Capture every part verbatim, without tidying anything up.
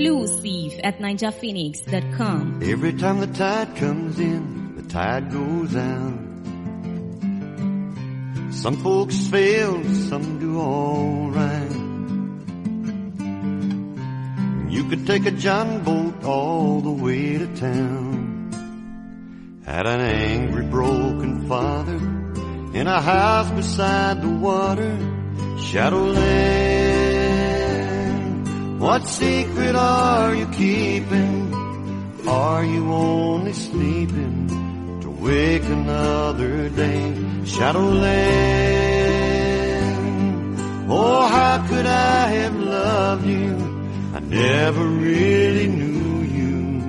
exclusive at ninja phoenix dot com. Every time the tide comes in, the tide goes out. Some folks fail, some do all right. You could take a John boat all the way to town. Had an angry, broken father in a house beside the water, Shadowland. What secret are you keeping? Are you only sleeping to wake another day? Shadowland. Oh, how could I have loved you? I never really knew you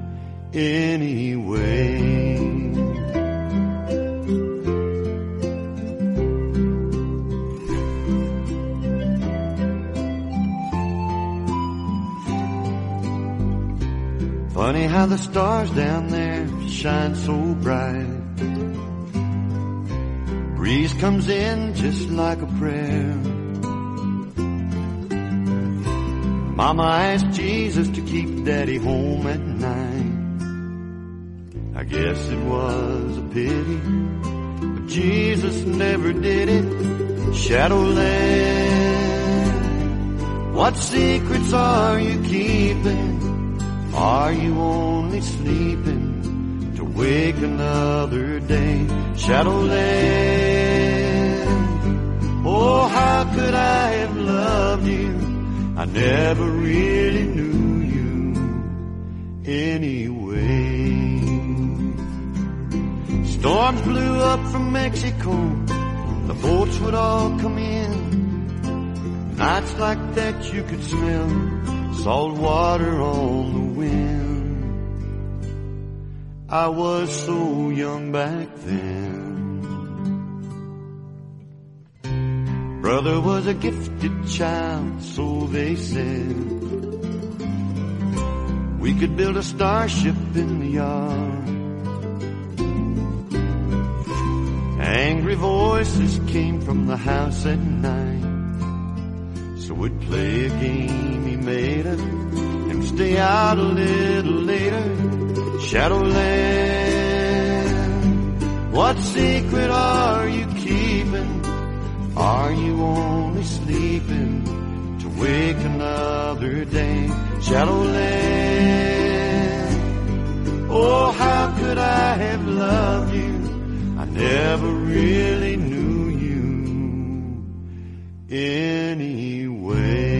anyway. Funny how the stars down there shine so bright. Breeze comes in just like a prayer. Mama asked Jesus to keep Daddy home at night. I guess it was a pity, but Jesus never did it. Shadowland. What secrets are you keeping? Are you only sleeping to wake another day? Shadowland. Oh, how could I have loved you? I never really knew you anyway. Storms blew up from Mexico, the boats would all come in. Nights like that you could smell salt water on the wind. I was so young back then. Brother was a gifted child, so they said. We could build a starship in the yard. Angry voices came from the house at night, so we'd play a game he made us and stay out a little later. Shadowland. What secret are you keeping? Are you only sleeping to wake another day? Shadowland. Oh, how could I have loved you? I never really knew you anyway.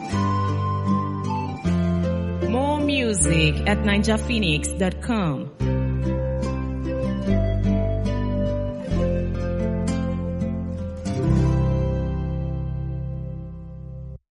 More music at ninja phoenix dot com.